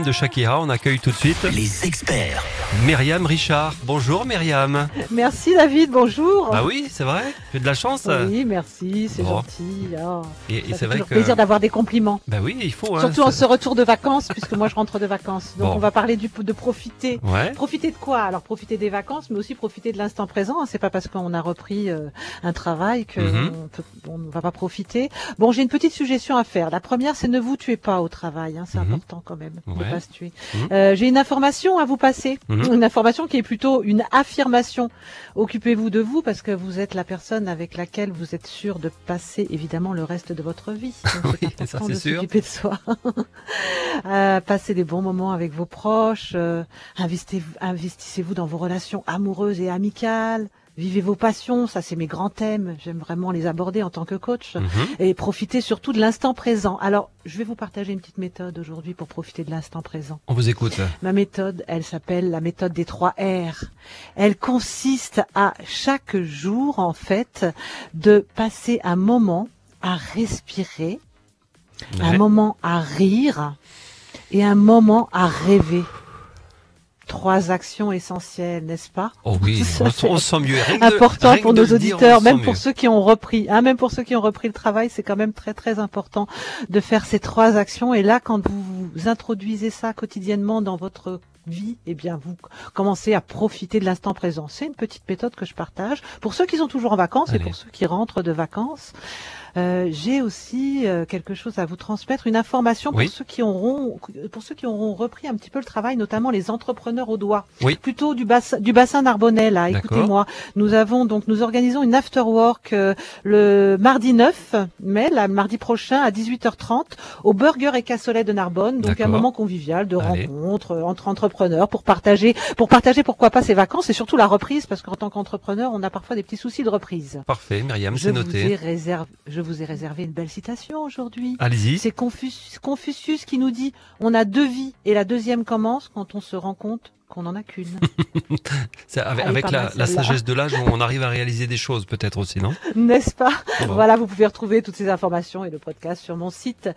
de Shakira. On accueille tout de suite les experts. Myriam Richard. Bonjour Myriam. Merci David, bonjour. Ah oui, c'est vrai, tu as de la chance. Oui, merci, c'est gentil. Oh, et ça c'est fait vrai toujours que plaisir d'avoir des compliments. Bah oui, il faut. Surtout en ce retour de vacances, puisque moi je rentre de vacances. Donc Bon. on va parler de profiter. Ouais. Profiter de quoi? Alors profiter des vacances, mais aussi profiter de l'instant présent. C'est pas parce qu'on a repris un travail que on ne va pas profiter. Bon, j'ai une petite suggestion à faire. La première, c'est ne vous tuez pas au travail. C'est important quand même de Ouais. pas se tuer. J'ai une information à vous passer. Une information qui est plutôt une affirmation. Occupez-vous de vous parce que vous êtes la personne avec laquelle vous êtes sûr de passer évidemment le reste de votre vie. Donc, Oui, c'est ça, important c'est de sûr. s'occuper de soi. Passez des bons moments avec vos proches. Investissez-vous dans vos relations amoureuses et amicales. Vivez vos passions, ça c'est mes grands thèmes, j'aime vraiment les aborder en tant que coach. Et profitez surtout de l'instant présent. Alors, je vais vous partager une petite méthode aujourd'hui pour profiter de l'instant présent. On vous écoute. Ma méthode, elle s'appelle la méthode des 3 R. Elle consiste à chaque jour, en fait, de passer un moment à respirer, un moment à rire et un moment à rêver. 3 actions essentielles, n'est-ce pas? Oh oui, on se sent mieux. Important pour nos auditeurs, même pour ceux ceux qui ont repris. Même pour ceux qui ont repris le travail, c'est quand même très très important de faire ces 3 actions. Et là, quand vous introduisez ça quotidiennement dans votre vie, eh bien, vous commencez à profiter de l'instant présent. C'est une petite méthode que je partage pour ceux qui sont toujours en vacances et pour ceux qui rentrent de vacances. J'ai aussi quelque chose à vous transmettre, une information pour ceux qui auront repris un petit peu le travail, notamment les entrepreneurs au doigt. Oui. Plutôt du bassin narbonnais là. Écoutez-moi, nous organisons une after work le mardi 9 mai, le mardi prochain à 18h30 au Burger et Cassolet de Narbonne. Donc un moment convivial de rencontre entre entrepreneurs pour partager pourquoi pas ses vacances et surtout la reprise, parce qu'en tant qu'entrepreneur, on a parfois des petits soucis de reprise. Parfait, Myriam, c'est noté. Je vous ai réservé une belle citation aujourd'hui. Allez-y. C'est Confucius qui nous dit « On a 2 vies et la deuxième commence quand on se rend compte qu'on n'en a qu'une. » C'est avec la sagesse de l'âge, on arrive à réaliser des choses peut-être aussi, non? N'est-ce pas? Voilà, vous pouvez retrouver toutes ces informations et le podcast sur mon site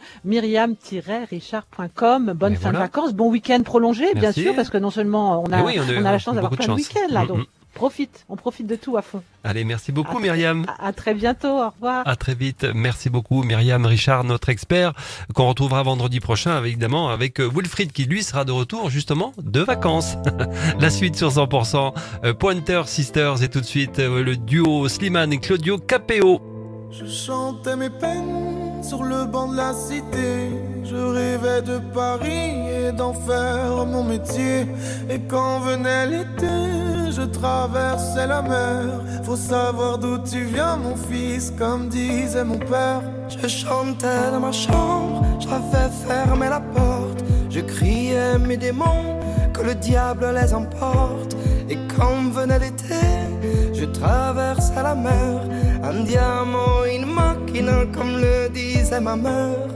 myriam-richard.com. Bonne fin de vacances, bon week-end prolongé, bien sûr, parce que non seulement on a la chance d'avoir plein de week-ends là, donc on profite de tout à fond. Allez, merci beaucoup Myriam. À très bientôt, au revoir. À très vite, merci beaucoup Myriam Richard, notre expert, qu'on retrouvera vendredi prochain, évidemment, avec Wilfried qui lui sera de retour justement de vacances. La suite sur 100%, Pointer Sisters et tout de suite le duo Slimane et Claudio Capéo. Je chantais mes peines sur le banc de la cité. Je rêvais de Paris et d'en faire mon métier. Et quand venait l'été, je traversais la mer. Faut savoir d'où tu viens mon fils, comme disait mon père. Je chantais dans ma chambre, j'avais fermé la porte. Je criais mes démons, que le diable les emporte. Et quand venait l'été, je traversais la mer. Un diamant, une machina, comme le disait ma mère.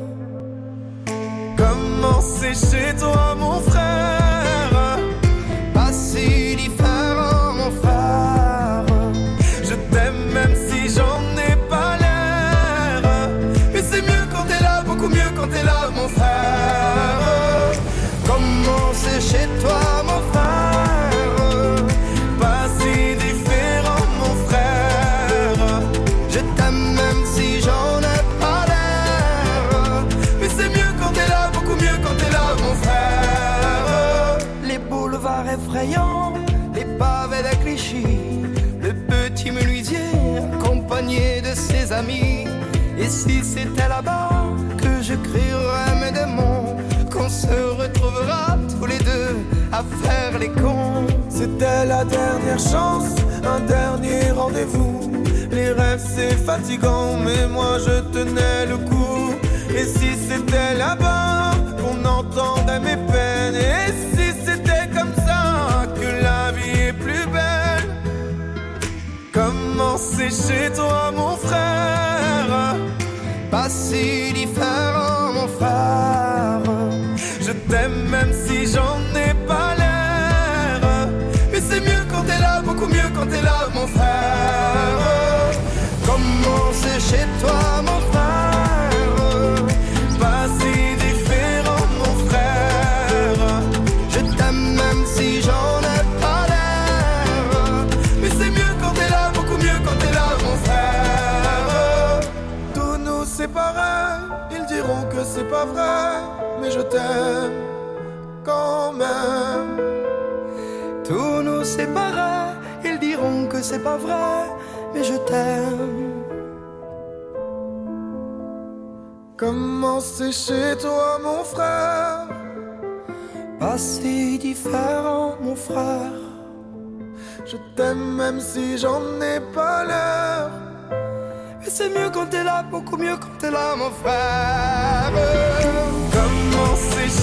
Comment c'est chez toi mon frère? Pas si différent mon frère. Je t'aime même si j'en ai pas l'air. Mais c'est mieux quand t'es là, beaucoup mieux quand t'es là mon frère. Comment c'est chez toi mon frère? Pas si différent mon frère. Je t'aime même si j'en ai pas l'air. Mais c'est mieux quand t'es là, beaucoup mieux quand t'es là mon frère. Les boulevards effrayants, les pavés de Clichy, le petit menuisier accompagné de ses amis. Et si c'était là-bas que je crierais mes démons, qu'on se retrouvera tous les deux à faire les cons. C'était la dernière chance, un dernier rendez-vous. Les rêves c'est fatigant, mais moi je tenais le coup. Et si c'était là-bas qu'on entendait mes peines, et si c'était comme ça que la vie est plus belle. Comment c'est chez toi mon frère? Pas si différent mon frère. Je t'aime même si j'en ai pas l'air. Mais c'est mieux quand t'es là, beaucoup mieux quand t'es là mon frère. Comment c'est chez toi mon frère? Pas si différent mon frère. pas vrai, mais je t'aime quand même. Tout nous séparait, ils diront que c'est pas vrai, mais je t'aime. Comment c'est chez toi mon frère? Pas si différent mon frère. Je t'aime même si j'en ai pas l'air. Mais c'est mieux quand t'es là, beaucoup mieux quand t'es là mon frère. Comment c'est